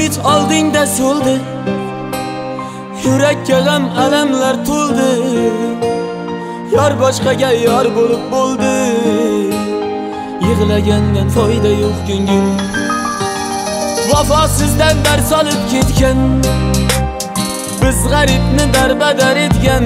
umid oldingda so'ldi, yurakka g'am alamlar to'ldi. Yor boshqaga yor bo'lib bo'ldi, yig'lagandan foyda yo'q ko'ngil. Vafosizdan dars olib ketgan, biz g'aribni darbadar etgan.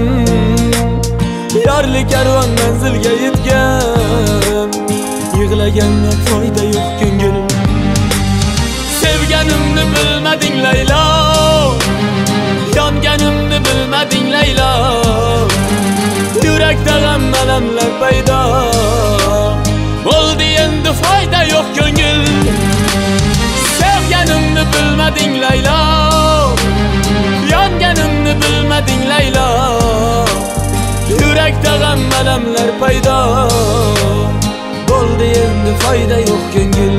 Yorli karvon manzilga yetgan, yig'lagandan foyda yo'q ko'ngil. Sevganimni bilmading Laylo, yonganimni bilmading Laylo. Yurakda g'am alamlar paydo bo'ldi, endi foyda yo'q ko'ngil. Sevganimni bilmading Laylo, yonganimni bilmading Laylo. Yurakda g'am alamlar paydo bo'ldi, endi foyda yo'q ko'ngil.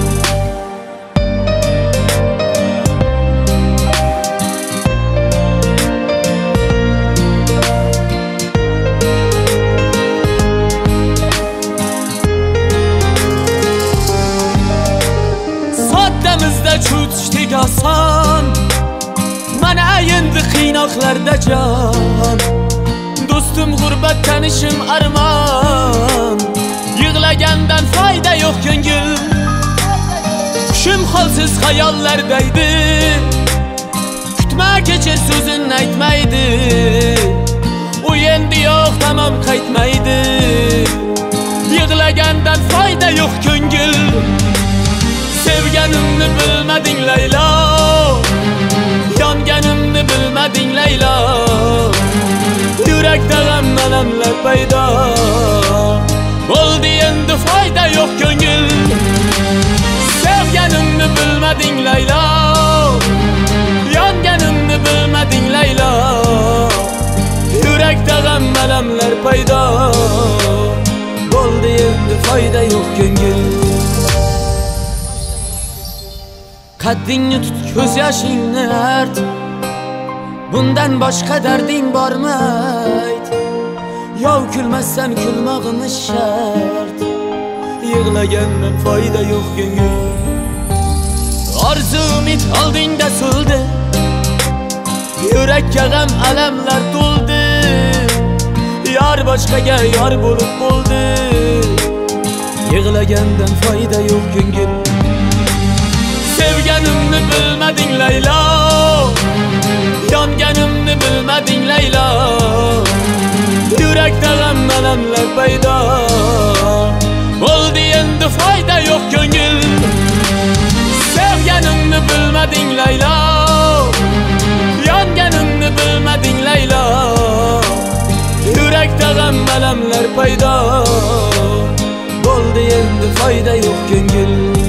Soddamizda cho'tishdik oson, mana endi qiynoqlarda jon. Do'stim g'urbat, tanishim armon, yig'lagandan foyda yo'q ko'ngil. Qushim holsiz xayollardaydi, kutma kecha so'zin aytmaydi. U endi yo'q, tamom qaytmaydi, yig'lagandan foyda yo'q ko'ngil. Sevganimni bilmading Laylo, yonganimni bilmading Laylo. Yurakda g'am alamlar paydo bo'ldi, endi foyda yo'q ko'ngil. Sevganimni bilmading Laylo, yonganimni bilmading Laylo. Yurakda g'am alamlar paydo bo'ldi, endi foyda yo'q ko'ngil. Qaddingni tut, ko'z yoshingni art, bundan boshqa darding bormi ayt. Yov kulmassan kulmog'imiz shart, yig'lagandan foyda yo'q ko'ngil. Orzu umid oldingda so'ldi, yurakka g'am alamlar to'ldi. Yor boshqaga yor bo'lib bo'ldi, yig'lagandan foyda yo'q ko'ngil. Sevganimni bilmading Laylo, yonganimni bilmading Laylo. Yurakda g'am alamlar paydo bo'ldi, endi foyda yo'q ko'ngil. Sevganimni bilmading Laylo, yonganimni bilmading Laylo. Yurakda g'am alamlar paydo bo'ldi, endi foyda yo'q ko'ngil.